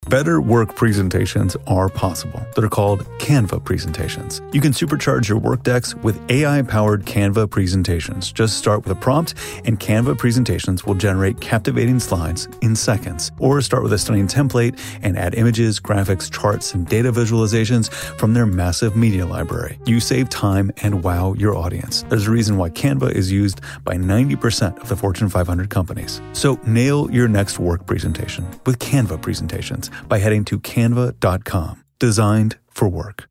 Better work presentations are possible. They're called Canva presentations. You can supercharge your work decks with AI-powered Canva presentations. Just start with a prompt, and Canva presentations will generate captivating slides in seconds. Or start with a stunning template and add images, graphics, charts, and data visualizations from their massive media library. You save time and wow your audience. There's a reason why Canva is used by 90% of the Fortune 500 companies. So nail your next work presentation with Canva presentations by heading to canva.com. Designed for work.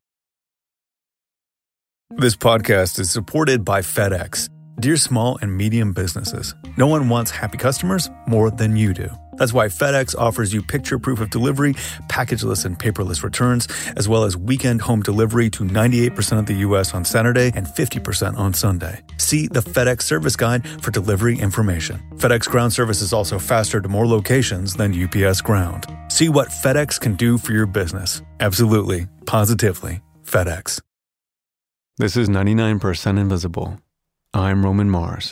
This podcast is supported by FedEx. Dear small and medium businesses, no one wants happy customers more than you do. That's why FedEx offers you picture proof of delivery, packageless and paperless returns, as well as weekend home delivery to 98% of the U.S. on Saturday and 50% on Sunday. See the FedEx service guide for delivery information. FedEx Ground service is also faster to more locations than UPS Ground. See what FedEx can do for your business. Absolutely, positively, FedEx. This is 99% Invisible. I'm Roman Mars.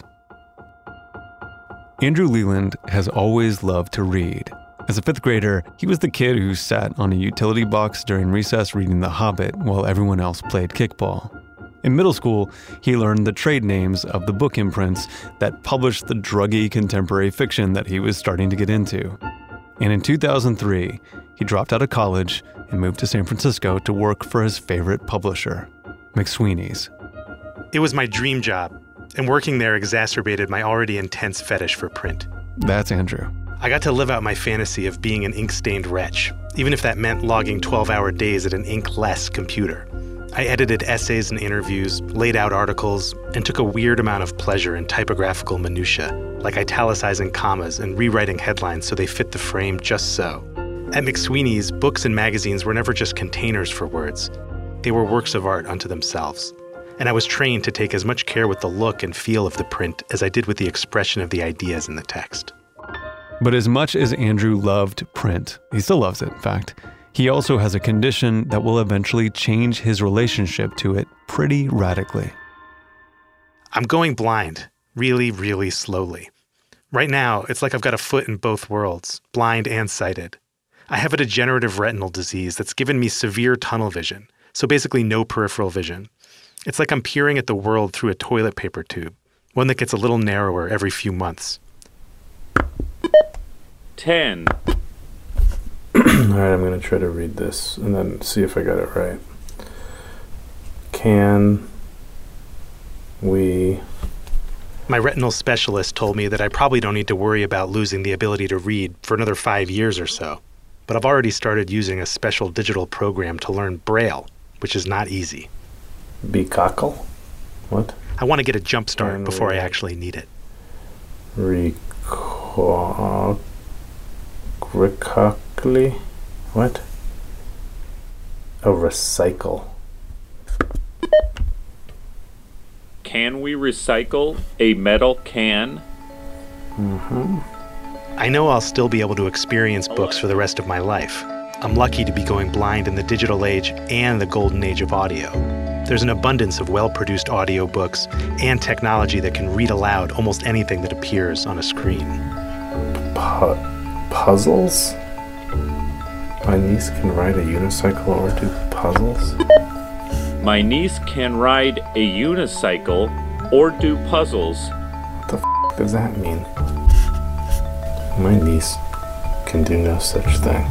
Andrew Leland has always loved to read. As a fifth grader, he was the kid who sat on a utility box during recess reading The Hobbit while everyone else played kickball. In middle school, he learned the trade names of the book imprints that published the druggy contemporary fiction that he was starting to get into. And in 2003, he dropped out of college and moved to San Francisco to work for his favorite publisher, McSweeney's. It was my dream job, and working there exacerbated my already intense fetish for print. That's Andrew. I got to live out my fantasy of being an ink-stained wretch, even if that meant logging 12-hour days at an ink-less computer. I edited essays and interviews, laid out articles, and took a weird amount of pleasure in typographical minutiae, like italicizing commas and rewriting headlines so they fit the frame just so. At McSweeney's, books and magazines were never just containers for words. They were works of art unto themselves. And I was trained to take as much care with the look and feel of the print as I did with the expression of the ideas in the text. But as much as Andrew loved print, he still loves it, in fact, he also has a condition that will eventually change his relationship to it pretty radically. I'm going blind, really, really slowly. Right now, it's like I've got a foot in both worlds, blind and sighted. I have a degenerative retinal disease that's given me severe tunnel vision, so basically no peripheral vision. It's like I'm peering at the world through a toilet paper tube, one that gets a little narrower every few months. 10. All right, I'm going to try to read this and then see if I got it right. Can we... My retinal specialist told me that I probably don't need to worry about losing the ability to read for another 5 years or so. But I've already started using a special digital program to learn Braille, which is not easy. Becockle? What? I want to get a jump start before I actually need it. Recockly? What? A recycle. Can we recycle a metal can? Mm-hmm. I know I'll still be able to experience books for the rest of my life. I'm lucky to be going blind in the digital age and the golden age of audio. There's an abundance of well-produced audiobooks and technology that can read aloud almost anything that appears on a screen. Puzzles? My niece can ride a unicycle or do puzzles? My niece can ride a unicycle or do puzzles. What the f*** does that mean? My niece can do no such thing.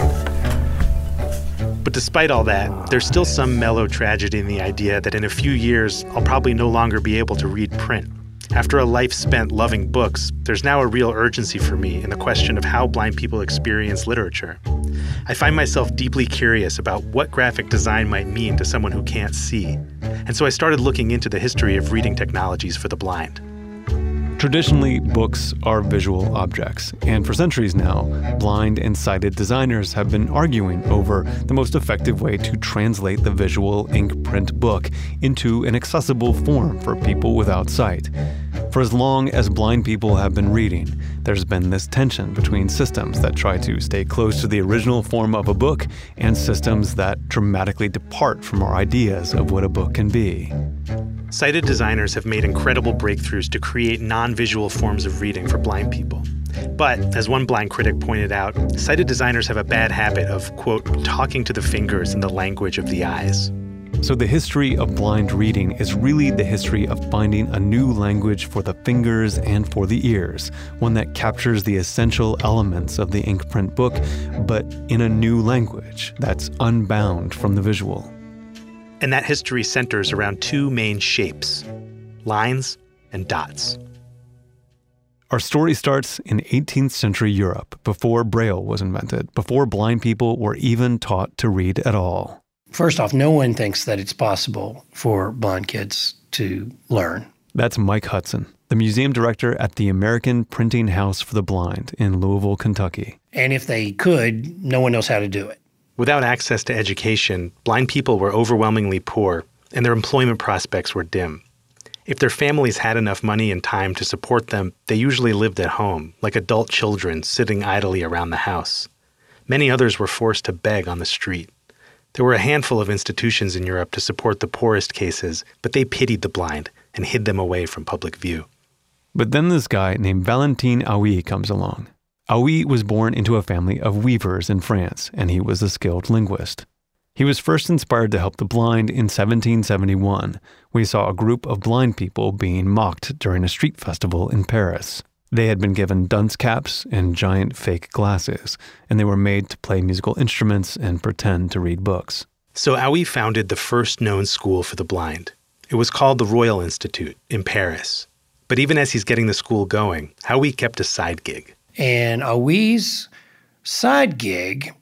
But despite all that, there's still some mellow tragedy in the idea that in a few years, I'll probably no longer be able to read print. After a life spent loving books, there's now a real urgency for me in the question of how blind people experience literature. I find myself deeply curious about what graphic design might mean to someone who can't see. And so I started looking into the history of reading technologies for the blind. Traditionally, books are visual objects, and for centuries now, blind and sighted designers have been arguing over the most effective way to translate the visual ink print book into an accessible form for people without sight. For as long as blind people have been reading, there's been this tension between systems that try to stay close to the original form of a book and systems that dramatically depart from our ideas of what a book can be. Sighted designers have made incredible breakthroughs to create non-visual forms of reading for blind people. But, as one blind critic pointed out, sighted designers have a bad habit of, quote, talking to the fingers in the language of the eyes. So the history of blind reading is really the history of finding a new language for the fingers and for the ears, one that captures the essential elements of the ink print book, but in a new language that's unbound from the visual. And that history centers around two main shapes: lines and dots. Our story starts in 18th century Europe, before Braille was invented, before blind people were even taught to read at all. First off, no one thinks that it's possible for blind kids to learn. That's Mike Hudson, the museum director at the American Printing House for the Blind in Louisville, Kentucky. And if they could, no one knows how to do it. Without access to education, blind people were overwhelmingly poor, and their employment prospects were dim. If their families had enough money and time to support them, they usually lived at home, like adult children sitting idly around the house. Many others were forced to beg on the street. There were a handful of institutions in Europe to support the poorest cases, but they pitied the blind and hid them away from public view. But then this guy named Valentin Hauy comes along. Hauy was born into a family of weavers in France, and he was a skilled linguist. He was first inspired to help the blind in 1771. We saw a group of blind people being mocked during a street festival in Paris. They had been given dunce caps and giant fake glasses, and they were made to play musical instruments and pretend to read books. So Hauy founded the first known school for the blind. It was called the Royal Institute in Paris. But even as he's getting the school going, Hauy kept a side gig. And Hauy's side gig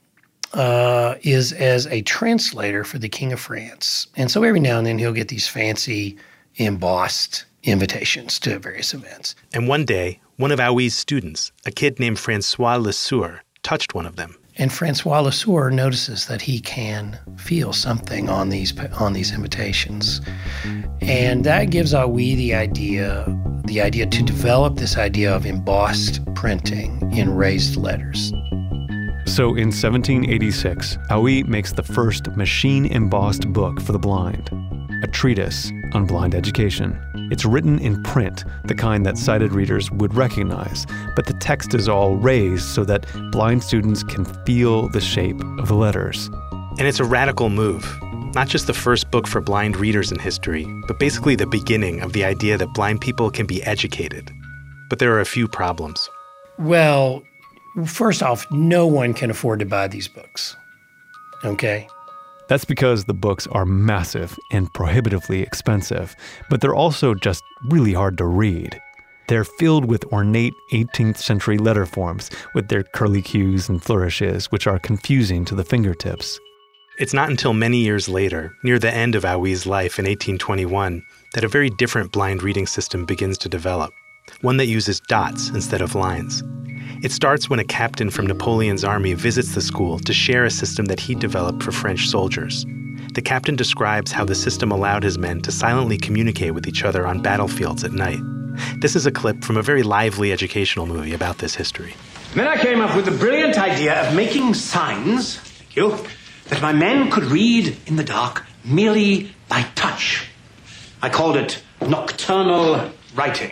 is as a translator for the King of France. And so every now and then he'll get these fancy embossed invitations to various events. And one day, one of Hauy's students, a kid named Francois Lesueur, touched one of them. And Francois Lesueur notices that he can feel something on these invitations. And that gives Hauy the idea to develop this idea of embossed printing in raised letters. So in 1786, Hauy makes the first machine-embossed book for the blind, a treatise on blind education. It's written in print, the kind that sighted readers would recognize, but the text is all raised so that blind students can feel the shape of the letters. And it's a radical move. Not just the first book for blind readers in history, but basically the beginning of the idea that blind people can be educated. But there are a few problems. Well, first off, no one can afford to buy these books. Okay? That's because the books are massive and prohibitively expensive, but they're also just really hard to read. They're filled with ornate 18th century letter forms with their curlicues and flourishes, which are confusing to the fingertips. It's not until many years later, near the end of Hauy's life in 1821, that a very different blind reading system begins to develop, one that uses dots instead of lines. It starts when a captain from Napoleon's army visits the school to share a system that he developed for French soldiers. The captain describes how the system allowed his men to silently communicate with each other on battlefields at night. This is a clip from a very lively educational movie about this history. Then I came up with the brilliant idea of making signs, thank you, that my men could read in the dark merely by touch. I called it nocturnal writing.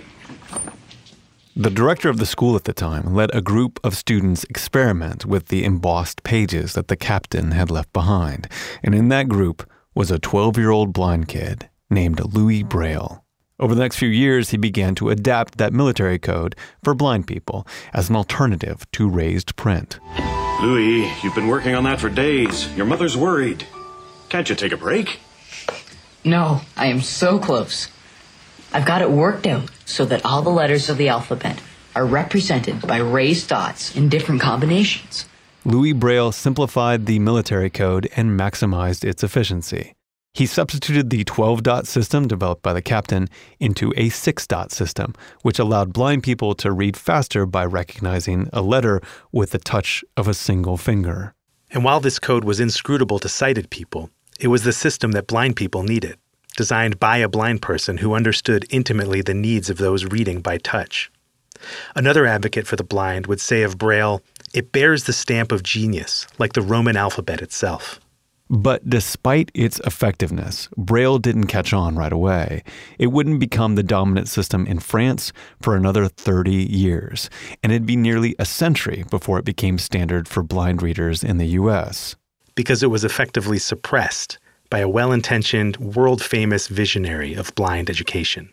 The director of the school at the time let a group of students experiment with the embossed pages that the captain had left behind. And in that group was a 12-year-old blind kid named Louis Braille. Over the next few years, he began to adapt that military code for blind people as an alternative to raised print. Louis, you've been working on that for days. Your mother's worried. Can't you take a break? No, I am so close. I've got it worked out so that all the letters of the alphabet are represented by raised dots in different combinations. Louis Braille simplified the military code and maximized its efficiency. He substituted the 12-dot system developed by the captain into a 6-dot system, which allowed blind people to read faster by recognizing a letter with the touch of a single finger. And while this code was inscrutable to sighted people, it was the system that blind people needed, designed by a blind person who understood intimately the needs of those reading by touch. Another advocate for the blind would say of Braille, it bears the stamp of genius, like the Roman alphabet itself. But despite its effectiveness, Braille didn't catch on right away. It wouldn't become the dominant system in France for another 30 years, and it'd be nearly a century before it became standard for blind readers in the U.S. Because it was effectively suppressed by a well-intentioned, world-famous visionary of blind education.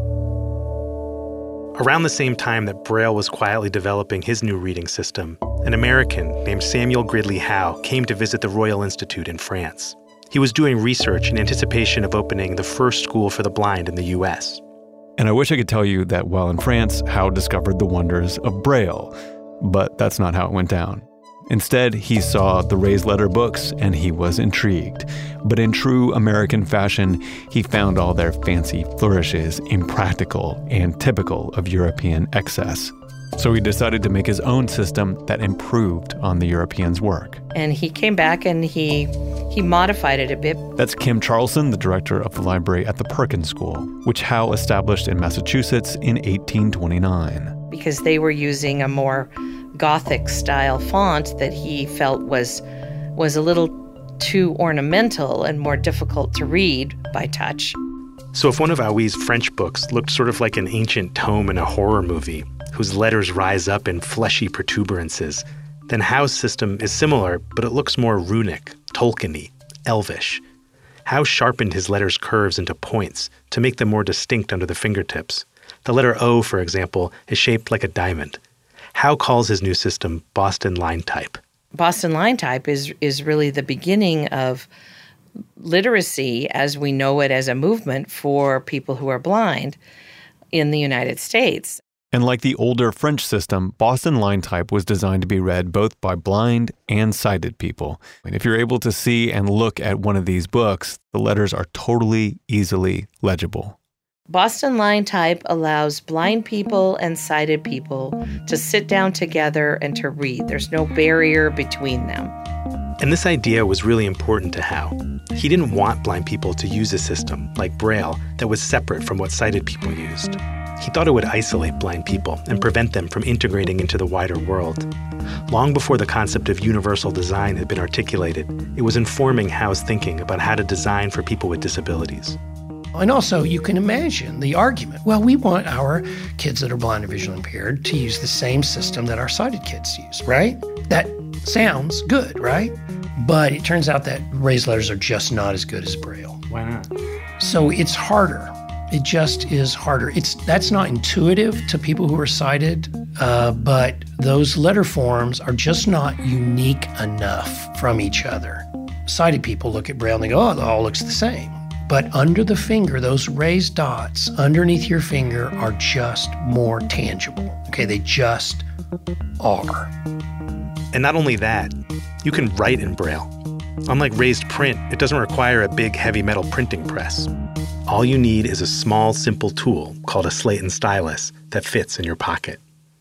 Around the same time that Braille was quietly developing his new reading system, an American named Samuel Gridley Howe came to visit the Royal Institute in France. He was doing research in anticipation of opening the first school for the blind in the U.S. And I wish I could tell you that while in France, Howe discovered the wonders of Braille, but that's not how it went down. Instead, he saw the raised letter books and he was intrigued. But in true American fashion, he found all their fancy flourishes impractical and typical of European excess. So he decided to make his own system that improved on the Europeans' work. And he came back and he modified it a bit. That's Kim Charlson, the director of the library at the Perkins School, which Howe established in Massachusetts in 1829. Because they were using a more Gothic-style font that he felt was a little too ornamental and more difficult to read by touch. So if one of Haue's French books looked sort of like an ancient tome in a horror movie, whose letters rise up in fleshy protuberances, then Howe's system is similar, but it looks more runic, Tolkien-y, elvish. Howe sharpened his letters' curves into points to make them more distinct under the fingertips. The letter O, for example, is shaped like a diamond. Howe calls his new system Boston Line Type. Boston Line Type is really the beginning of literacy as we know it as a movement for people who are blind in the United States. And like the older French system, Boston Line Type was designed to be read both by blind and sighted people. And if you're able to see and look at one of these books, the letters are totally easily legible. Boston Line Type allows blind people and sighted people to sit down together and to read. There's no barrier between them. And this idea was really important to Howe. He didn't want blind people to use a system, like Braille, that was separate from what sighted people used. He thought it would isolate blind people and prevent them from integrating into the wider world. Long before the concept of universal design had been articulated, it was informing Howe's thinking about how to design for people with disabilities. And also, you can imagine the argument. Well, we want our kids that are blind or visually impaired to use the same system that our sighted kids use, right? That sounds good, right? But it turns out that raised letters are just not as good as Braille. Why not? So it's harder. It just is harder. That's not intuitive to people who are sighted, but those letter forms are just not unique enough from each other. Sighted people look at Braille and they go, oh, it all looks the same. But under the finger, those raised dots underneath your finger are just more tangible. Okay, they just are. And not only that, you can write in Braille. Unlike raised print, it doesn't require a big heavy metal printing press. All you need is a small, simple tool called a slate and stylus that fits in your pocket.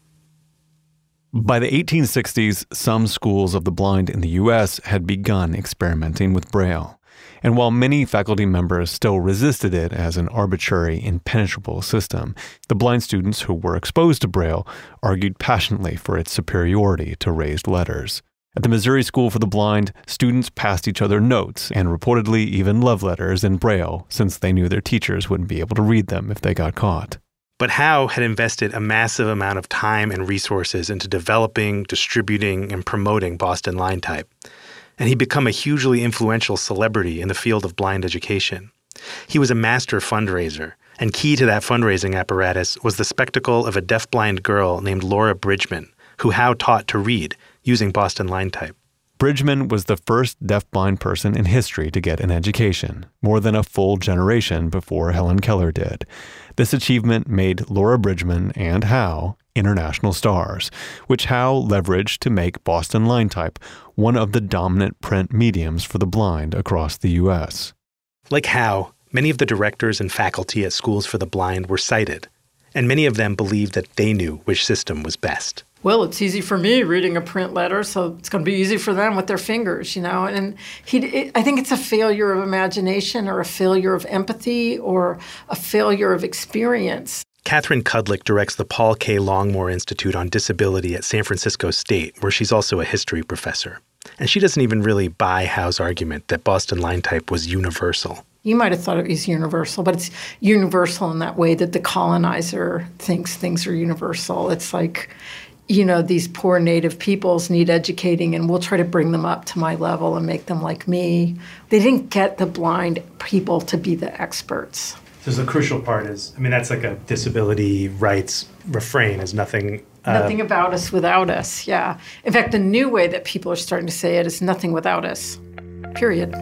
By the 1860s, some schools of the blind in the U.S. had begun experimenting with Braille. And while many faculty members still resisted it as an arbitrary, impenetrable system, the blind students who were exposed to Braille argued passionately for its superiority to raised letters. At the Missouri School for the Blind, students passed each other notes and reportedly even love letters in Braille since they knew their teachers wouldn't be able to read them if they got caught. But Howe had invested a massive amount of time and resources into developing, distributing, and promoting Boston Line Type. And he'd become a hugely influential celebrity in the field of blind education. He was a master fundraiser, and key to that fundraising apparatus was the spectacle of a deafblind girl named Laura Bridgman, who Howe taught to read using Boston Line Type. Bridgman was the first deafblind person in history to get an education, more than a full generation before Helen Keller did. This achievement made Laura Bridgman and Howe international stars, which Howe leveraged to make Boston Line Type one of the dominant print mediums for the blind across the U.S. Like Howe, many of the directors and faculty at schools for the blind were sighted, and many of them believed that they knew which system was best. Well, it's easy for me reading a print letter, so it's going to be easy for them with their fingers, And I think it's a failure of imagination or a failure of empathy or a failure of experience. Catherine Kudlick directs the Paul K. Longmore Institute on Disability at San Francisco State, where she's also a history professor. And she doesn't even really buy Howe's argument that Boston line type was universal. You might have thought it was universal, but it's universal in that way that the colonizer thinks things are universal. It's like, these poor native peoples need educating, and we'll try to bring them up to my level and make them like me. They didn't get the blind people to be the experts. So the crucial part is, that's like a disability rights refrain, is nothing... Nothing about us without us, yeah. In fact, the new way that people are starting to say it is nothing without us, period.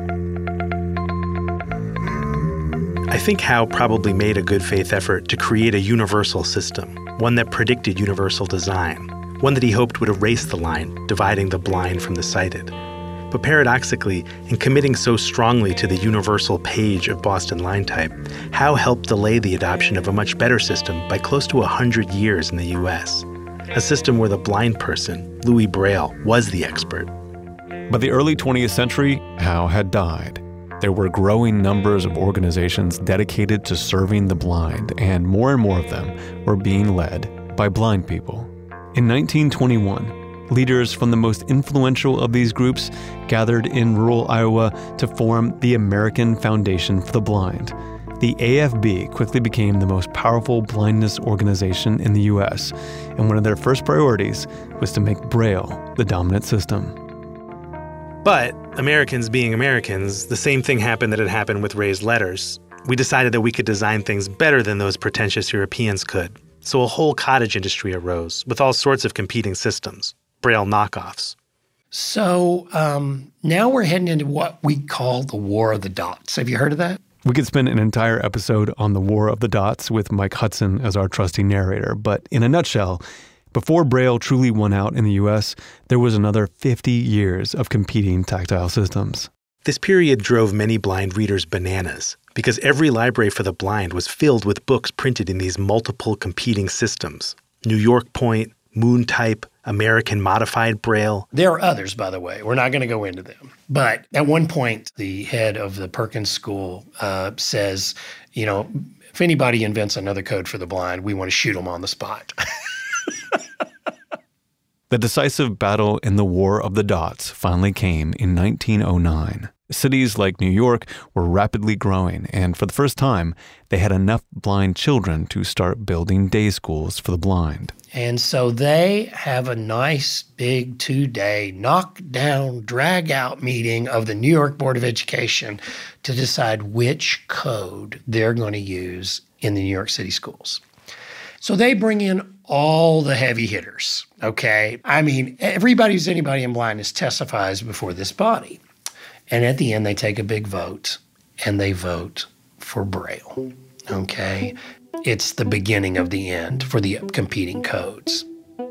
I think Howe probably made a good faith effort to create a universal system, one that predicted universal design, one that he hoped would erase the line dividing the blind from the sighted. But paradoxically, in committing so strongly to the universal page of Boston line type, Howe helped delay the adoption of a much better system by close to 100 years in the U.S., a system where the blind person, Louis Braille, was the expert. By the early 20th century, Howe had died. There were growing numbers of organizations dedicated to serving the blind, and more of them were being led by blind people. In 1921, leaders from the most influential of these groups gathered in rural Iowa to form the American Foundation for the Blind. The AFB quickly became the most powerful blindness organization in the U.S., and one of their first priorities was to make Braille the dominant system. But Americans being Americans, the same thing happened that had happened with raised letters. We decided that we could design things better than those pretentious Europeans could. So a whole cottage industry arose with all sorts of competing systems, Braille knockoffs. So now we're heading into what we call the War of the Dots. Have you heard of that? We could spend an entire episode on the War of the Dots with Mike Hudson as our trusty narrator, but in a nutshell, before Braille truly won out in the U.S., there was another 50 years of competing tactile systems. This period drove many blind readers bananas because every library for the blind was filled with books printed in these multiple competing systems. New York Point, Moon Type, American Modified Braille. There are others, by the way. We're not going to go into them. But at one point, the head of the Perkins School says, if anybody invents another code for the blind, we want to shoot them on the spot. The decisive battle in the War of the Dots finally came in 1909. Cities like New York were rapidly growing, and for the first time, they had enough blind children to start building day schools for the blind. And so they have a nice big 2-day knock-down, drag-out meeting of the New York Board of Education to decide which code they're going to use in the New York City schools. So they bring in all the heavy hitters, okay? Everybody who's anybody in blindness testifies before this body. And at the end, they take a big vote, and they vote for Braille, okay? It's the beginning of the end for the competing codes.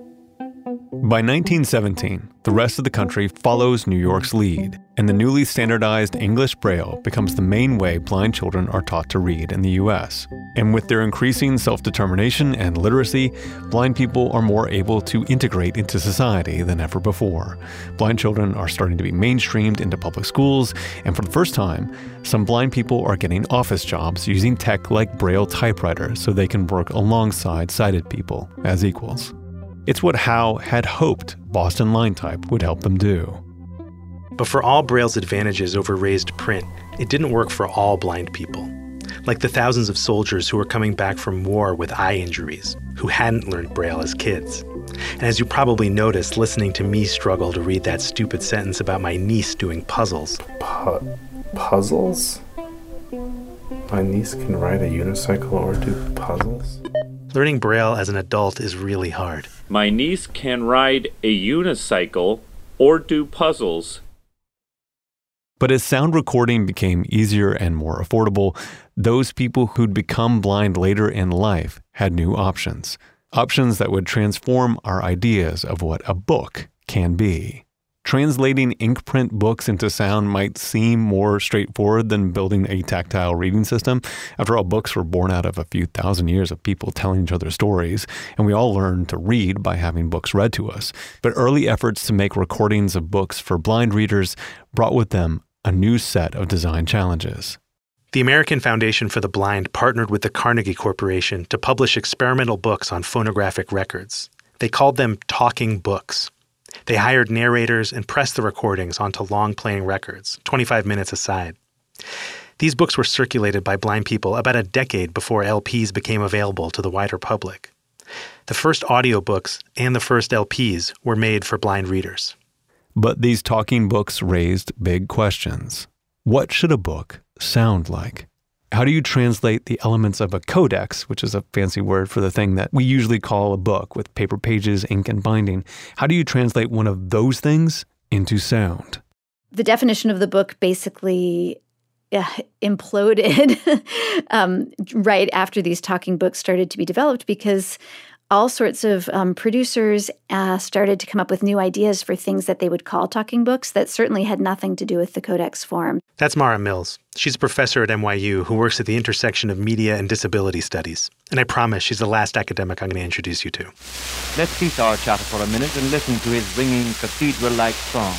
By 1917, the rest of the country follows New York's lead, and the newly standardized English Braille becomes the main way blind children are taught to read in the U.S. And with their increasing self-determination and literacy, blind people are more able to integrate into society than ever before. Blind children are starting to be mainstreamed into public schools, and for the first time, some blind people are getting office jobs using tech like Braille typewriters so they can work alongside sighted people as equals. It's what Howe had hoped Boston line type would help them do. But for all Braille's advantages over raised print, it didn't work for all blind people. Like the thousands of soldiers who were coming back from war with eye injuries, who hadn't learned Braille as kids. And as you probably noticed listening to me struggle to read that stupid sentence about my niece doing puzzles. Puzzles? My niece can ride a unicycle or do puzzles? Learning Braille as an adult is really hard. My niece can ride a unicycle or do puzzles. But as sound recording became easier and more affordable, those people who'd become blind later in life had new options. Options that would transform our ideas of what a book can be. Translating ink print books into sound might seem more straightforward than building a tactile reading system. After all, books were born out of a few thousand years of people telling each other stories, and we all learned to read by having books read to us. But early efforts to make recordings of books for blind readers brought with them a new set of design challenges. The American Foundation for the Blind partnered with the Carnegie Corporation to publish experimental books on phonographic records. They called them talking books. They hired narrators and pressed the recordings onto long playing records, 25 minutes aside. These books were circulated by blind people about a decade before LPs became available to the wider public. The first audiobooks and the first LPs were made for blind readers. But these talking books raised big questions. What should a book sound like? How do you translate the elements of a codex, which is a fancy word for the thing that we usually call a book with paper pages, ink, and binding? How do you translate one of those things into sound? The definition of the book basically imploded right after these talking books started to be developed, because all sorts of producers started to come up with new ideas for things that they would call talking books that certainly had nothing to do with the codex form. That's Mara Mills. She's a professor at NYU who works at the intersection of media and disability studies. And I promise she's the last academic I'm going to introduce you to. Let's cease our chatter for a minute and listen to his ringing cathedral-like song.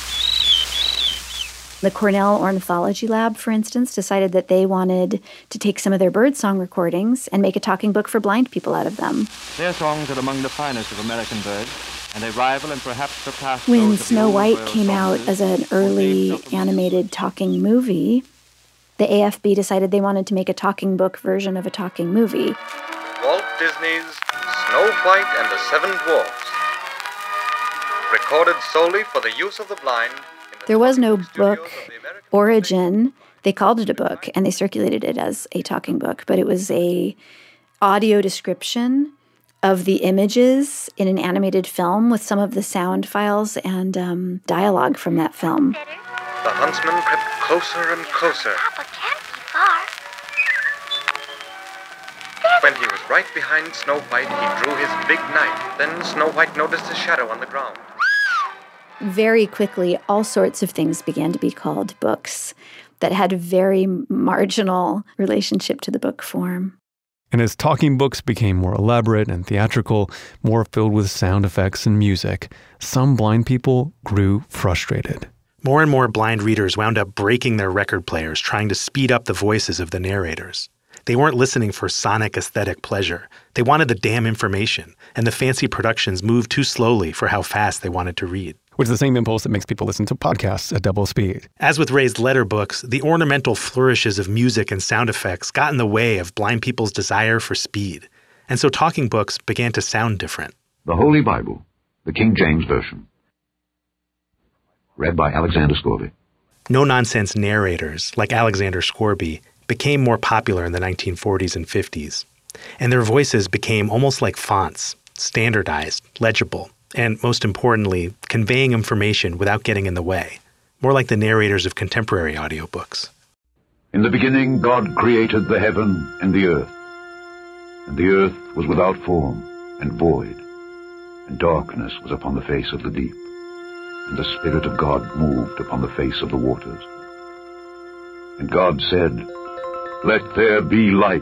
The Cornell Ornithology Lab, for instance, decided that they wanted to take some of their birdsong recordings and make a talking book for blind people out of them. Their songs are among the finest of American birds, and they rival and perhaps surpass When those of Snow the White old came out as an early animated talking movie, the AFB decided they wanted to make a talking book version of a talking movie. Walt Disney's Snow White and the Seven Dwarfs, recorded solely for the use of the blind. There was no book origin. They called it a book, and they circulated it as a talking book, but it was a audio description of the images in an animated film with some of the sound files and dialogue from that film. The huntsman crept closer and closer. Papa can't be far. When he was right behind Snow White, he drew his big knife. Then Snow White noticed a shadow on the ground. Very quickly, all sorts of things began to be called books that had a very marginal relationship to the book form. And as talking books became more elaborate and theatrical, more filled with sound effects and music, some blind people grew frustrated. More and more blind readers wound up breaking their record players trying to speed up the voices of the narrators. They weren't listening for sonic aesthetic pleasure. They wanted the damn information, and the fancy productions moved too slowly for how fast they wanted to read. Which is the same impulse that makes people listen to podcasts at double speed. As with raised letter books, the ornamental flourishes of music and sound effects got in the way of blind people's desire for speed. And so talking books began to sound different. The Holy Bible, the King James Version. Read by Alexander Scourby. No-nonsense narrators, like Alexander Scourby, became more popular in the 1940s and 50s. And their voices became almost like fonts, standardized, legible, and most importantly, conveying information without getting in the way, more like the narrators of contemporary audiobooks. In the beginning, God created the heaven and the earth was without form and void, and darkness was upon the face of the deep, and the Spirit of God moved upon the face of the waters. And God said, "Let there be light,"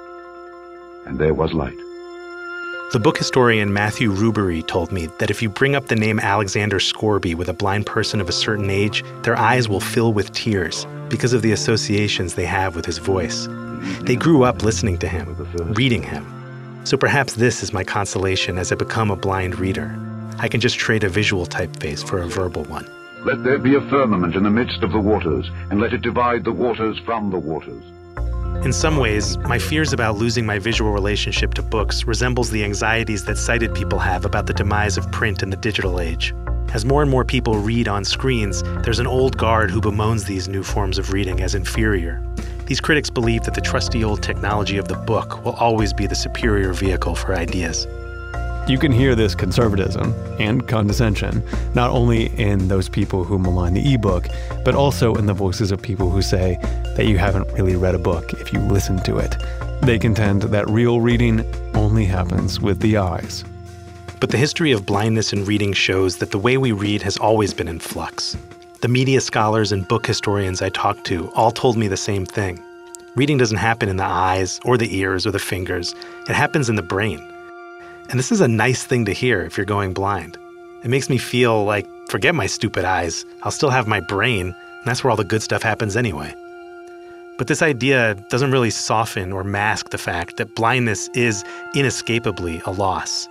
and there was light. The book historian Matthew Rubery told me that if you bring up the name Alexander Scourby with a blind person of a certain age, their eyes will fill with tears because of the associations they have with his voice. They grew up listening to him, reading him. So perhaps this is my consolation as I become a blind reader. I can just trade a visual typeface for a verbal one. Let there be a firmament in the midst of the waters, and let it divide the waters from the waters. In some ways, my fears about losing my visual relationship to books resembles the anxieties that sighted people have about the demise of print in the digital age. As more and more people read on screens, there's an old guard who bemoans these new forms of reading as inferior. These critics believe that the trusty old technology of the book will always be the superior vehicle for ideas. You can hear this conservatism and condescension not only in those people who malign the ebook, but also in the voices of people who say that you haven't really read a book if you listen to it. They contend that real reading only happens with the eyes. But the history of blindness in reading shows that the way we read has always been in flux. The media scholars and book historians I talked to all told me the same thing. Reading doesn't happen in the eyes or the ears or the fingers. It happens in the brain. And this is a nice thing to hear if you're going blind. It makes me feel like, forget my stupid eyes, I'll still have my brain, and that's where all the good stuff happens anyway. But this idea doesn't really soften or mask the fact that blindness is inescapably a loss.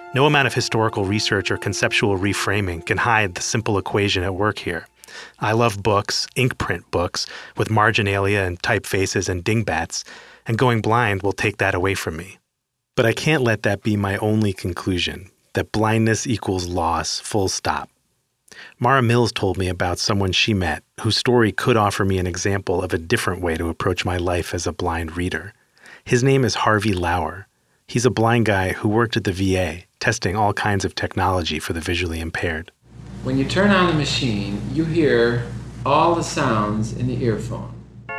No amount of historical research or conceptual reframing can hide the simple equation at work here. I love books, ink print books, with marginalia and typefaces and dingbats, and going blind will take that away from me. But I can't let that be my only conclusion, that blindness equals loss, full stop. Mara Mills told me about someone she met whose story could offer me an example of a different way to approach my life as a blind reader. His name is Harvey Lauer. He's a blind guy who worked at the VA, testing all kinds of technology for the visually impaired. When you turn on the machine, you hear all the sounds in the earphone.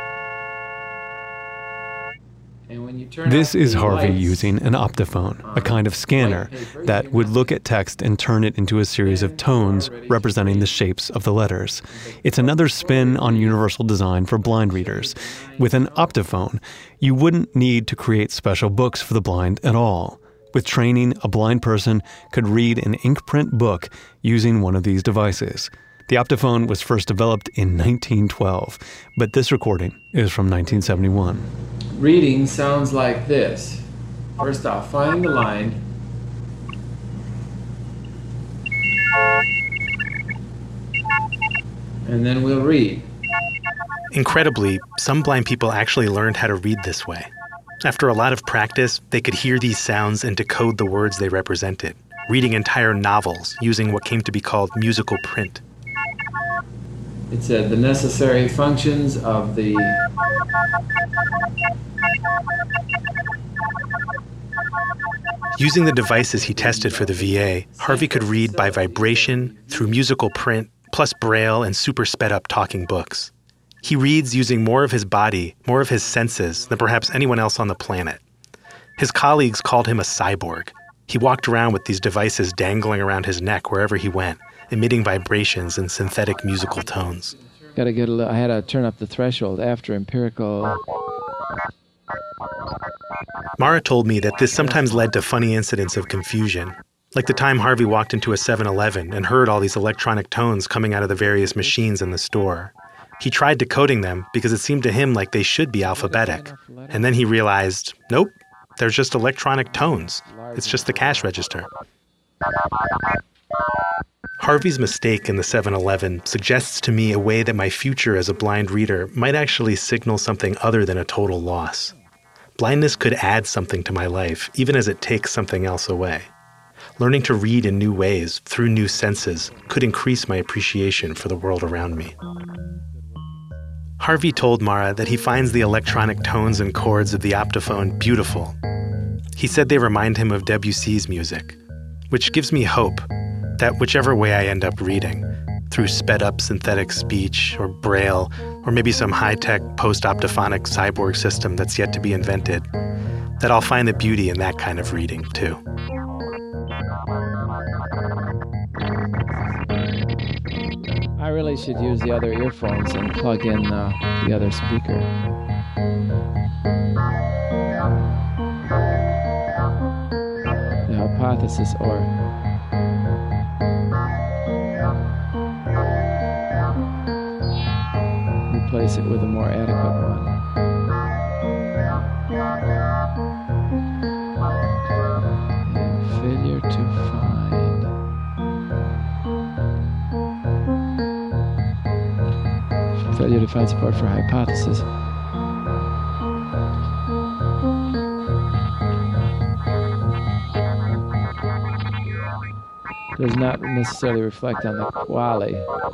And when you turn This off is the Harvey lights, using an optophone, a kind of scanner that would look at text and turn it into a series of tones representing the shapes of the letters. It's another spin on universal design for blind readers. With an optophone, you wouldn't need to create special books for the blind at all. With training, a blind person could read an ink print book using one of these devices. The optophone was first developed in 1912, but this recording is from 1971. reading sounds like this. First off, find the line. And then we'll read. Incredibly, some blind people actually learned how to read this way. After a lot of practice, they could hear these sounds and decode the words they represented, reading entire novels using what came to be called musical print. It said the necessary functions of the... Using the devices he tested for the VA, Harvey could read by vibration, through musical print, plus Braille and super sped-up talking books. He reads using more of his body, more of his senses than perhaps anyone else on the planet. His colleagues called him a cyborg. He walked around with these devices dangling around his neck wherever he went, emitting vibrations and synthetic musical tones. I had to turn up the threshold after empirical. Mara told me that this sometimes led to funny incidents of confusion, like the time Harvey walked into a 7-Eleven and heard all these electronic tones coming out of the various machines in the store. He tried decoding them because it seemed to him like they should be alphabetic. And then he realized, nope, they're just electronic tones. It's just the cash register. Harvey's mistake in the 7-Eleven suggests to me a way that my future as a blind reader might actually signal something other than a total loss. Blindness could add something to my life, even as it takes something else away. Learning to read in new ways, through new senses, could increase my appreciation for the world around me. Harvey told Mara that he finds the electronic tones and chords of the optophone beautiful. He said they remind him of Debussy's music, which gives me hope that whichever way I end up reading, through sped-up synthetic speech or Braille, or maybe some high-tech post-optophonic cyborg system that's yet to be invented, that I'll find the beauty in that kind of reading, too. I really should use the other earphones and plug in the other speaker. The hypothesis or... replace it with a more adequate one. And failure to find. Failure to find support for hypothesis. Does not necessarily reflect on the quality.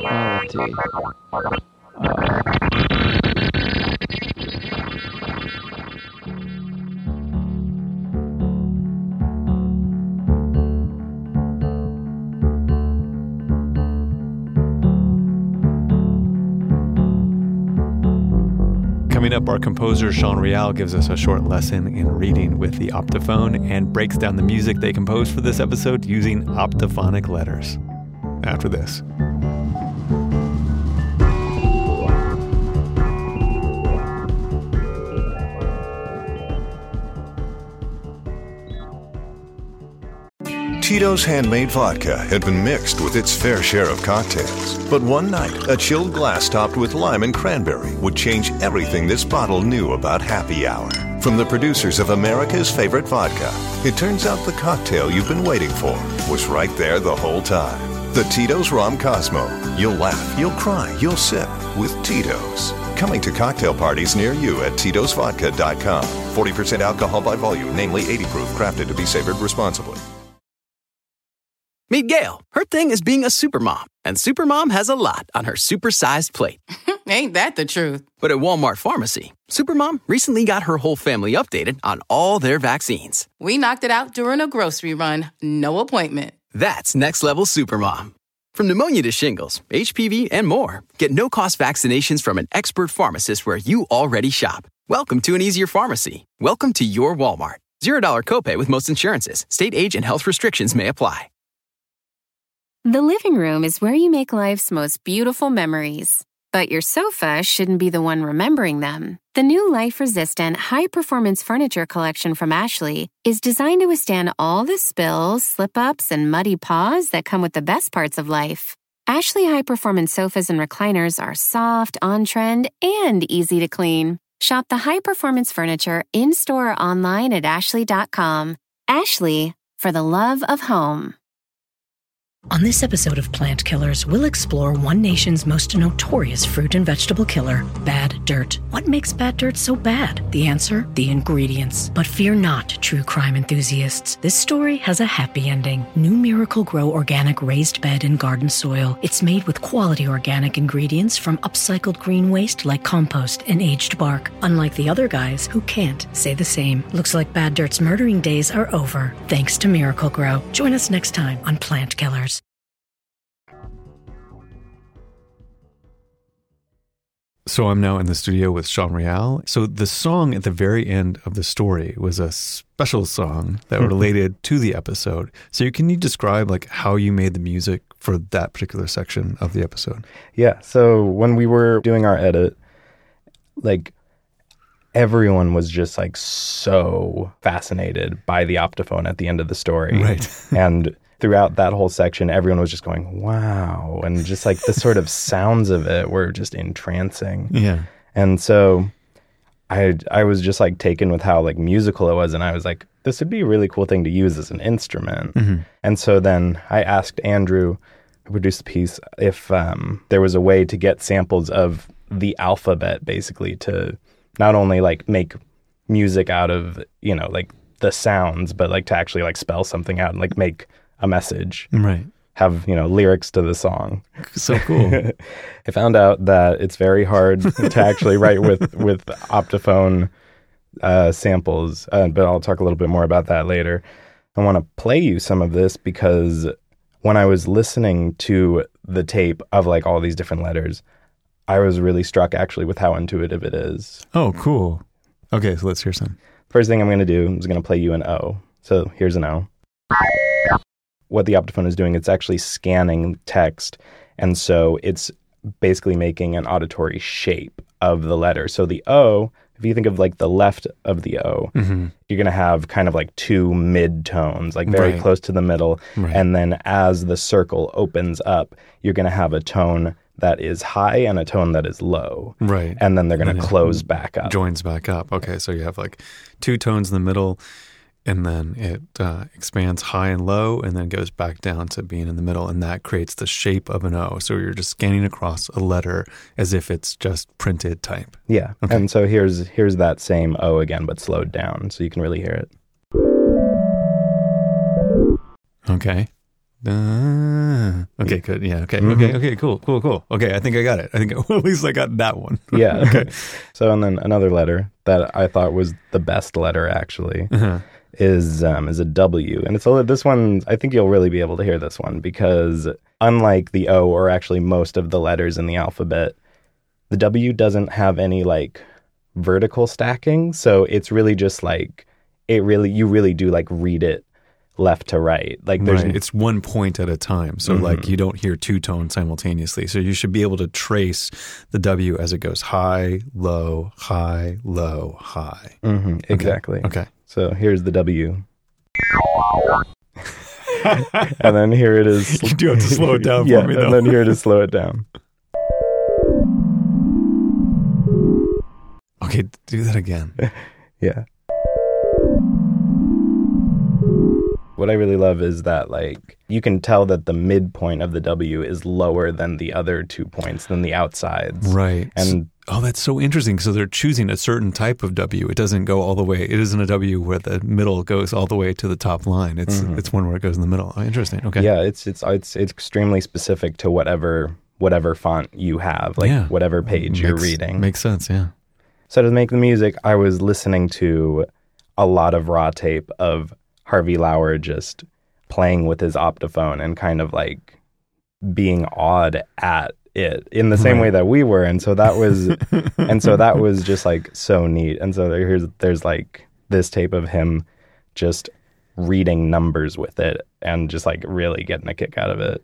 Coming up, our composer Sean Real gives us a short lesson in reading with the optophone and breaks down the music they composed for this episode using optophonic letters. After this. Tito's Handmade Vodka had been mixed with its fair share of cocktails. But one night, a chilled glass topped with lime and cranberry would change everything this bottle knew about happy hour. From the producers of America's favorite vodka, it turns out the cocktail you've been waiting for was right there the whole time. The Tito's Rom Cosmo. You'll laugh, you'll cry, you'll sip with Tito's. Coming to cocktail parties near you at Tito'sVodka.com. 40% alcohol by volume, namely 80 proof, crafted to be savored responsibly. Meet Gail. Her thing is being a supermom, and supermom has a lot on her supersized plate. Ain't that the truth? But at Walmart Pharmacy, supermom recently got her whole family updated on all their vaccines. We knocked it out during a grocery run. No appointment. That's next level supermom. From pneumonia to shingles, HPV, and more, get no-cost vaccinations from an expert pharmacist where you already shop. Welcome to an easier pharmacy. Welcome to your Walmart. $0 copay with most insurances. State, age, and health restrictions may apply. The living room is where you make life's most beautiful memories. But your sofa shouldn't be the one remembering them. The new life-resistant, high-performance furniture collection from Ashley is designed to withstand all the spills, slip-ups, and muddy paws that come with the best parts of life. Ashley high-performance sofas and recliners are soft, on-trend, and easy to clean. Shop the high-performance furniture in-store or online at ashley.com. Ashley, for the love of home. On this episode of Plant Killers, we'll explore one nation's most notorious fruit and vegetable killer, bad dirt. What makes bad dirt so bad? The answer? The ingredients. But fear not, true crime enthusiasts. This story has a happy ending. New Miracle-Gro organic raised bed and garden soil. It's made with quality organic ingredients from upcycled green waste like compost and aged bark. Unlike the other guys who can't say the same. Looks like bad dirt's murdering days are over, thanks to Miracle-Gro. Join us next time on Plant Killers. So I'm now in the studio with Sean Real. So the song at the very end of the story was a special song that related to the episode. So can you describe like how you made the music for that particular section of the episode? Yeah. So when we were doing our edit, like everyone was just like so fascinated by the optophone at the end of the story. Right. And throughout that whole section, everyone was just going, wow. And just like the sort of sounds of it were just entrancing. Yeah. And so I was just like taken with how like musical it was. And I was like, this would be a really cool thing to use as an instrument. Mm-hmm. And so then I asked Andrew, who produced the piece, if there was a way to get samples of the alphabet basically to not only like make music out of, you know, like the sounds, but like to actually like spell something out and like make a message, right? Have, you know, lyrics to the song. So cool. I found out that it's very hard to actually write with optophone samples, but I'll talk a little bit more about that later. I want to play you some of this because when I was listening to the tape of like all these different letters, I was really struck actually with how intuitive it is. Oh, cool. Okay, so let's hear some. First thing I'm going to do is going to play you an O. So here's an O. What the optophone is doing, it's actually scanning text. And so it's basically making an auditory shape of the letter. So the O, if you think of like the left of the O, mm-hmm. you're going to have kind of like two mid-tones, like very close to the middle. Right. And then as the circle opens up, you're going to have a tone that is high and a tone that is low. Right. And then they're going to close back up. Joins back up. Okay, so you have like two tones in the middle, and then it expands high and low, and then goes back down to being in the middle, and that creates the shape of an O. So you're just scanning across a letter as if it's just printed type. Yeah, okay. And so here's that same O again, but slowed down, so you can really hear it. Okay. Okay, good. Yeah, okay. Mm-hmm. Okay, cool. Okay, I think I got it. I think at least I got that one. Yeah. Okay. So, and then another letter that I thought was the best letter actually is a W. And this one, I think you'll really be able to hear this one because unlike the O or actually most of the letters in the alphabet, the W doesn't have any like vertical stacking. So it's really just like, you really do like read it left to right. Like there's it's one point at a time. So like you don't hear two tones simultaneously. So you should be able to trace the W as it goes high, low, high, low, high. Mm-hmm. Exactly. Okay. So here's the W. And then here it is. You do have to slow it down for me though. And then here it is, slow it down. Okay, do that again. Yeah. What I really love is that, like, you can tell that the midpoint of the W is lower than the other 2 points, than the outsides. Right. And that's so interesting. So they're choosing a certain type of W. It doesn't go all the way. It isn't a W where the middle goes all the way to the top line. It's one where it goes in the middle. Oh, interesting. Okay. Yeah, it's extremely specific to whatever font you have, like whatever page you're reading. Makes sense, yeah. So to make the music, I was listening to a lot of raw tape of Harvey Lauer just playing with his optophone and kind of like being awed at it in the same way that we were. And so that was just like so neat. And so there's like this tape of him just reading numbers with it and just like really getting a kick out of it.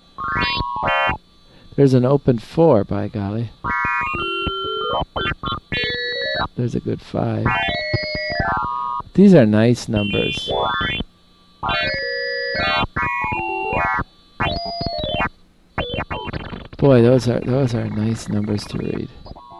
There's an open 4, by golly. There's a good 5. These are nice numbers. Boy, those are nice numbers to read.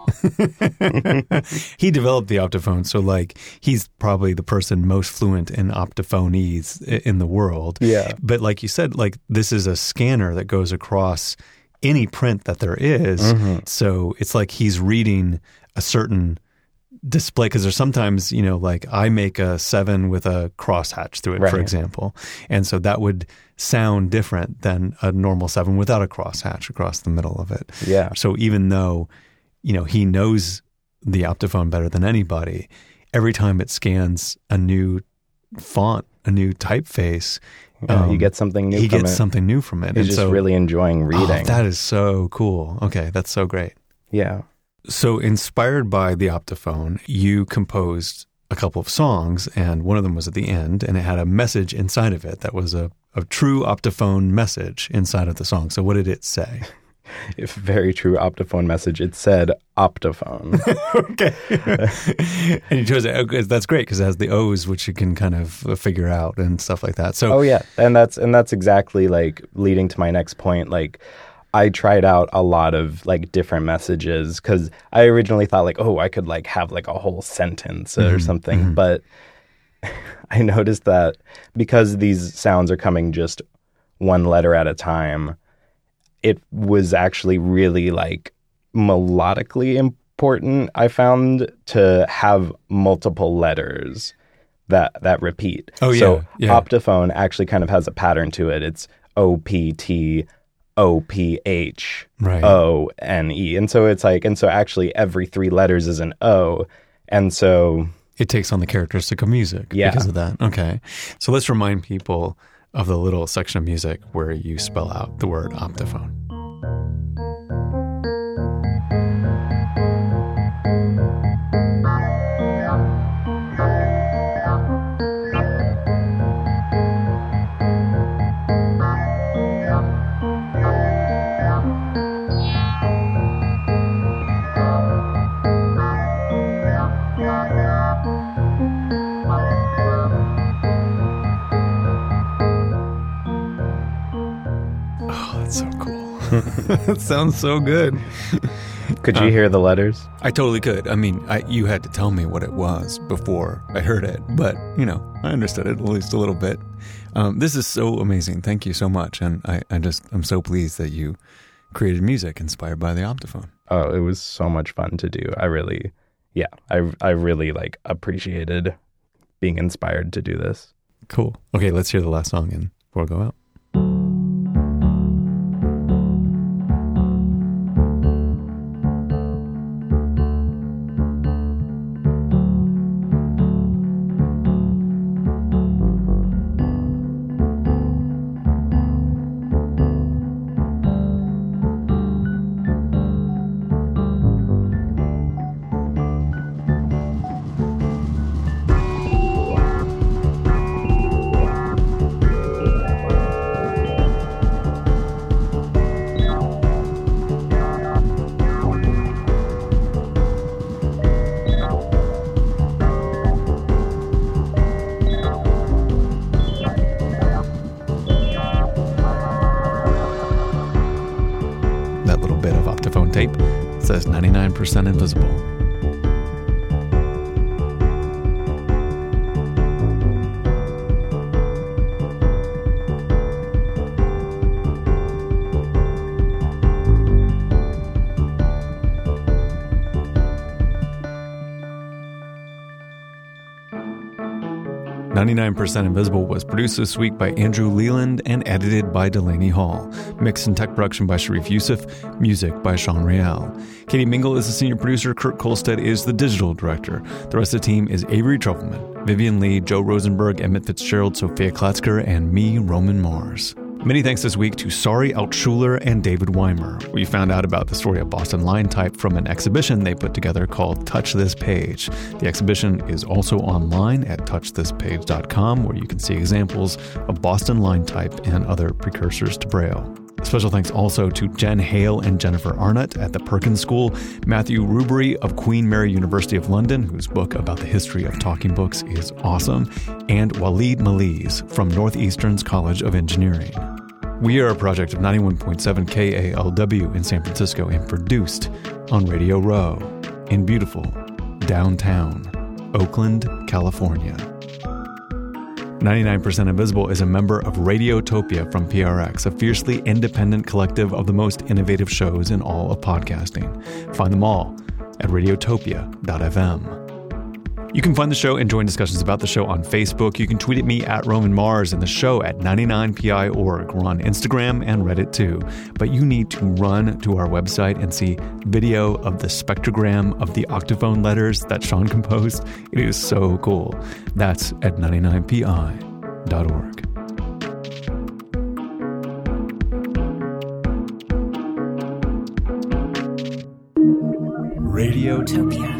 He developed the optophone, so like he's probably the person most fluent in optophonies in the world. Yeah. But like you said, like this is a scanner that goes across any print that there is. Mm-hmm. So it's like he's reading a certain display, because there's sometimes, you know, like I make a 7 with a crosshatch through it, for example. And so that would sound different than a normal 7 without a crosshatch across the middle of it. Yeah. So even though, you know, he knows the optophone better than anybody, every time it scans a new font, a new typeface, you get something new from it. He gets something new from it. He's just really enjoying reading. Oh, that is so cool. Okay, that's so great. Yeah. So inspired by the optophone, you composed a couple of songs, and one of them was at the end, and it had a message inside of it that was a true optophone message inside of the song. So what did it say? If very true optophone message, it said optophone. Okay. And you chose it. That's great because it has the O's, which you can kind of figure out and stuff like that. So, oh yeah, and that's exactly like leading to my next point. Like, I tried out a lot of like different messages because I originally thought like, oh, I could like have like a whole sentence or something. But I noticed that because these sounds are coming just one letter at a time, it was actually really like melodically important, I found, to have multiple letters that repeat. Oh, yeah. So optophone actually kind of has a pattern to it. It's O-P-T, O-P-H, right. O-N-E. And so it's like, and so actually every 3 letters is an O. And so it takes on the characteristic of music because of that. Okay. So let's remind people of the little section of music where you spell out the word optophone. That sounds so good. Could you hear the letters? I totally could. I mean, you had to tell me what it was before I heard it, but, you know, I understood it at least a little bit. This is so amazing. Thank you so much. And I'm so pleased that you created music inspired by the optophone. Oh, it was so much fun to do. I really like appreciated being inspired to do this. Cool. Okay, let's hear the last song and we'll go out. Tape says 99% invisible. 99% Invisible was produced this week by Andrew Leland and edited by Delaney Hall. Mix and tech production by Sharif Youssef. Music by Sean Real. Katie Mingle is the senior producer. Kurt Kolstead is the digital director. The rest of the team is Avery Trufelman, Vivian Lee, Joe Rosenberg, Emmett Fitzgerald, Sophia Klatzker, and me, Roman Mars. Many thanks this week to Sari Altschuler and David Weimer. We found out about the story of Boston Line Type from an exhibition they put together called Touch This Page. The exhibition is also online at touchthispage.com, where you can see examples of Boston Line Type and other precursors to Braille. Special thanks also to Jen Hale and Jennifer Arnott at the Perkins School, Matthew Rubery of Queen Mary University of London, whose book about the history of talking books is awesome, and Waleed Maliz from Northeastern's College of Engineering. We are a project of 91.7 KALW in San Francisco and produced on Radio Row in beautiful downtown Oakland, California. 99% Invisible is a member of Radiotopia from PRX, a fiercely independent collective of the most innovative shows in all of podcasting. Find them all at radiotopia.fm. You can find the show and join discussions about the show on Facebook. You can tweet at me at Roman Mars and the show at 99pi.org. We're on Instagram and Reddit too. But you need to run to our website and see video of the spectrogram of the octophone letters that Sean composed. It is so cool. That's at 99pi.org. Radiotopia.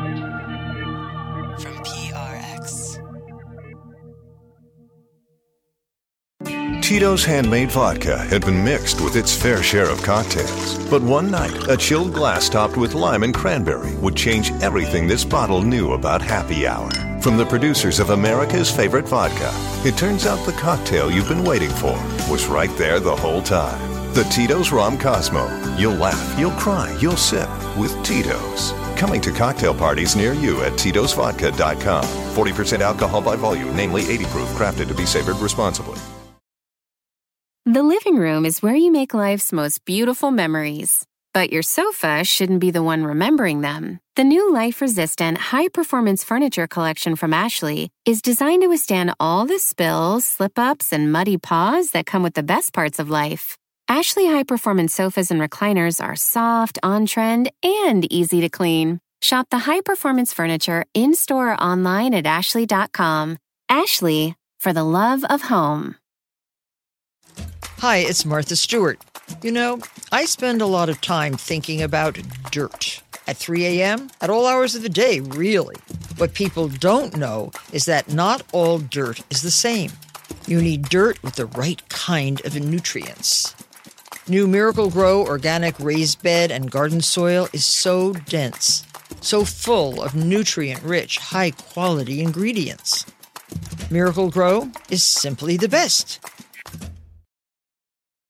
Tito's handmade vodka had been mixed with its fair share of cocktails. But one night, a chilled glass topped with lime and cranberry would change everything this bottle knew about happy hour. From the producers of America's favorite vodka, it turns out the cocktail you've been waiting for was right there the whole time. The Tito's Rom Cosmo. You'll laugh, you'll cry, you'll sip with Tito's. Coming to cocktail parties near you at Tito'sVodka.com. 40% alcohol by volume, namely 80 proof, crafted to be savored responsibly. The living room is where you make life's most beautiful memories. But your sofa shouldn't be the one remembering them. The new life-resistant, high-performance furniture collection from Ashley is designed to withstand all the spills, slip-ups, and muddy paws that come with the best parts of life. Ashley high-performance sofas and recliners are soft, on-trend, and easy to clean. Shop the high-performance furniture in-store or online at ashley.com. Ashley, for the love of home. Hi, it's Martha Stewart. You know, I spend a lot of time thinking about dirt. At 3 a.m., at all hours of the day, really. What people don't know is that not all dirt is the same. You need dirt with the right kind of nutrients. New Miracle-Gro organic raised bed and garden soil is so dense, so full of nutrient-rich, high-quality ingredients. Miracle-Gro is simply the best.